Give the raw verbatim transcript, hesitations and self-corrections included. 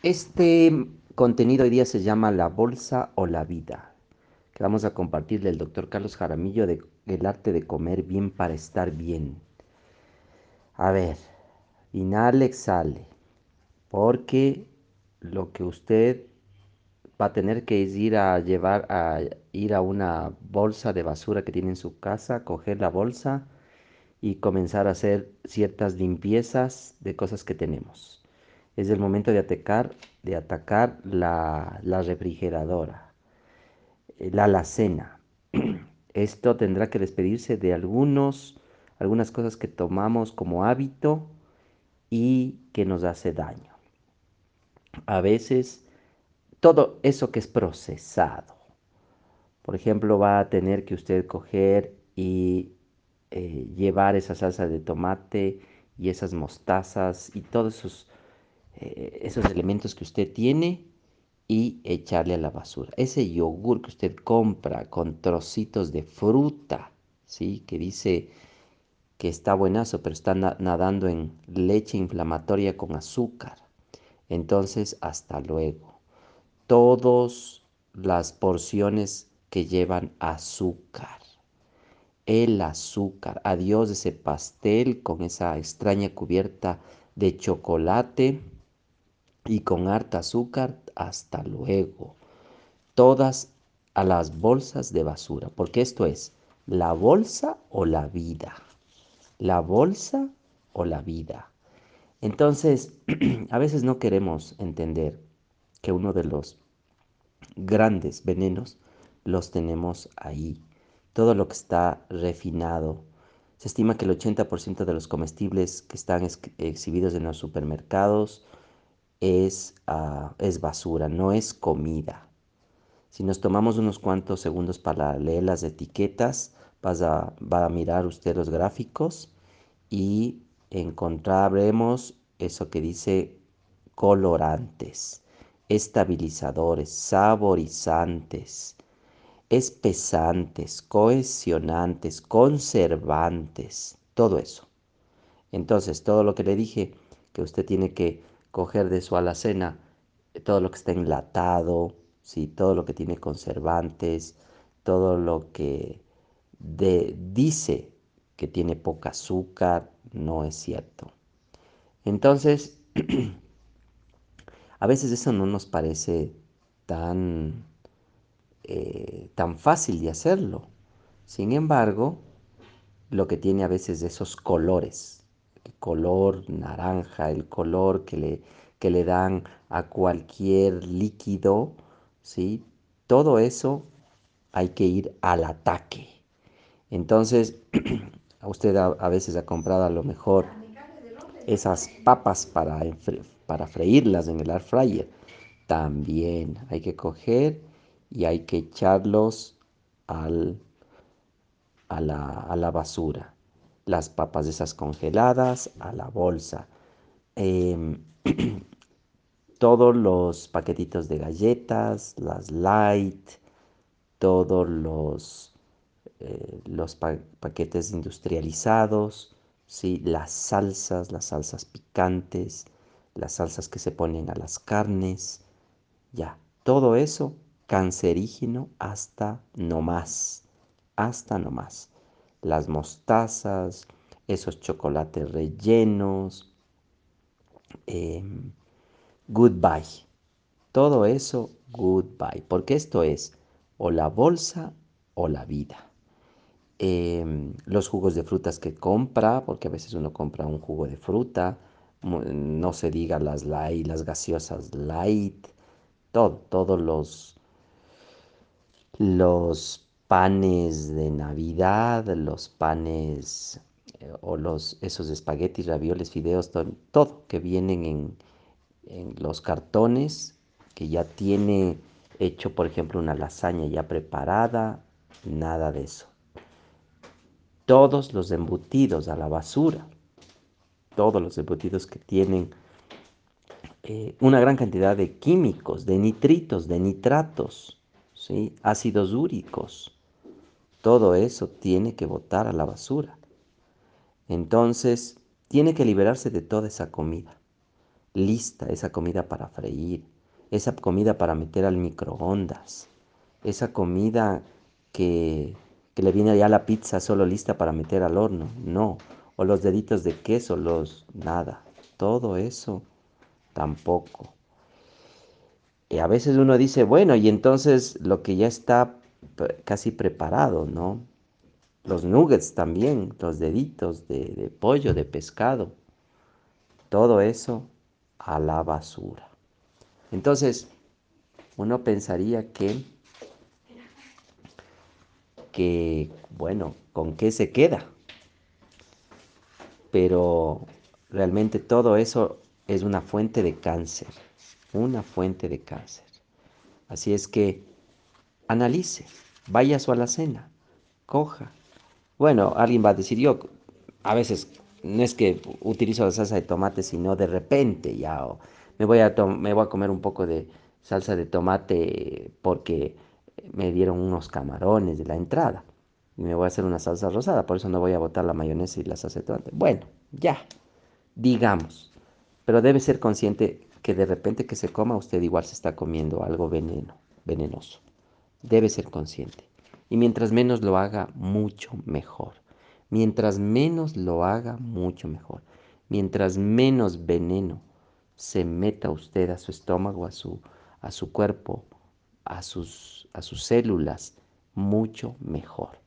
Este contenido hoy día se llama La Bolsa o la Vida, que vamos a compartirle el doctor Carlos Jaramillo de El arte de comer bien para estar bien. A ver, inhale, exhale, porque lo que usted va a tener que es ir a llevar a ir a una bolsa de basura que tiene en su casa, coger la bolsa y comenzar a hacer ciertas limpiezas de cosas que tenemos. Es el momento de atacar, de atacar la, la refrigeradora, eh, la alacena. Esto tendrá que despedirse de algunos, algunas cosas que tomamos como hábito y que nos hace daño. A veces todo eso que es procesado. Por ejemplo, va a tener que usted coger y eh, llevar esa salsa de tomate y esas mostazas y todos esos, eh, esos elementos que usted tiene y echarle a la basura. Ese yogur que usted compra con trocitos de fruta, ¿sí? Que dice que está buenazo, pero está na- nadando en leche inflamatoria con azúcar. Entonces, hasta luego. Todas las porciones que llevan azúcar. El azúcar. Adiós ese pastel con esa extraña cubierta de chocolate y con harta azúcar. Hasta luego. Todas a las bolsas de basura, porque esto es la bolsa o la vida. La bolsa o la vida. Entonces, a veces no queremos entender que uno de los grandes venenos los tenemos ahí. Todo lo que está refinado. Se estima que el ochenta por ciento de los comestibles que están ex- exhibidos en los supermercados es, ah, es basura, no es comida. Si nos tomamos unos cuantos segundos para leer las etiquetas, vas a, va a mirar usted los gráficos y encontraremos eso que dice colorantes, estabilizadores, saborizantes, espesantes, cohesionantes, conservantes, todo eso. Entonces, todo lo que le dije que usted tiene que coger de su alacena, eh, todo lo que está enlatado, ¿sí? Todo lo que tiene conservantes, todo lo que de- dice que tiene poca azúcar, no es cierto. Entonces, a veces eso no nos parece tan, eh, tan fácil de hacerlo. Sin embargo, lo que tiene a veces esos colores, el color naranja, el color que le, que le dan a cualquier líquido, ¿sí? Todo eso hay que ir al ataque. Entonces, a usted a, a veces ha comprado a lo mejor esas papas para, enfre- para freírlas en el air fryer. También hay que coger y hay que echarlos al a la, a la basura. Las papas esas congeladas a la bolsa. Em, todos los paquetitos de galletas, las light, todos los, eh, los pa- paquetes industrializados, ¿sí? Las salsas, las salsas picantes, las salsas que se ponen a las carnes, ya, todo eso cancerígeno hasta no más, hasta no más. Las mostazas, esos chocolates rellenos, em, goodbye. Todo eso, goodbye. Porque esto es o la bolsa o la vida. Em, los jugos de frutas que compra, porque a veces uno compra un jugo de fruta, mu- no se diga las light, las gaseosas light, todo, todos los los panes de Navidad, los panes eh, o los, esos espaguetis, ravioles, fideos, to- todo que vienen en, en los cartones, que ya tiene hecho, por ejemplo, una lasaña ya preparada, nada de eso. Todos los embutidos a la basura, todos los embutidos que tienen eh, una gran cantidad de químicos, de nitritos, de nitratos, ¿sí? Ácidos úricos. Todo eso tiene que botar a la basura. Entonces, tiene que liberarse de toda esa comida. lista, esa comida para freír, esa comida para meter al microondas, esa comida que, que le viene ya la pizza solo lista para meter al horno, no, o los deditos de queso, los nada, todo eso tampoco. Y a veces uno dice, bueno, y entonces lo que ya está p- casi preparado, ¿no? Los nuggets también, los deditos de, de pollo, de pescado, todo eso a la basura. Entonces, uno pensaría que, que, bueno, ¿con qué se queda? Pero realmente todo eso es una fuente de cáncer, una fuente de cáncer. Así es que analice, vaya a su alacena, coja. Bueno, alguien va a decir, yo a veces no es que utilizo la salsa de tomate, sino de repente ya o me voy a, to- me voy a comer un poco de salsa de tomate porque me dieron unos camarones de la entrada y me voy a hacer una salsa rosada, por eso no voy a botar la mayonesa y la salsa de tomate. Bueno, ya, digamos, pero debe ser consciente que de repente que se coma usted igual se está comiendo algo veneno, venenoso. Debe ser consciente. Y mientras menos lo haga, mucho mejor. Mientras menos lo haga, mucho mejor. Mientras menos veneno se meta usted a su estómago, a su, a su cuerpo, a sus, a sus células, mucho mejor.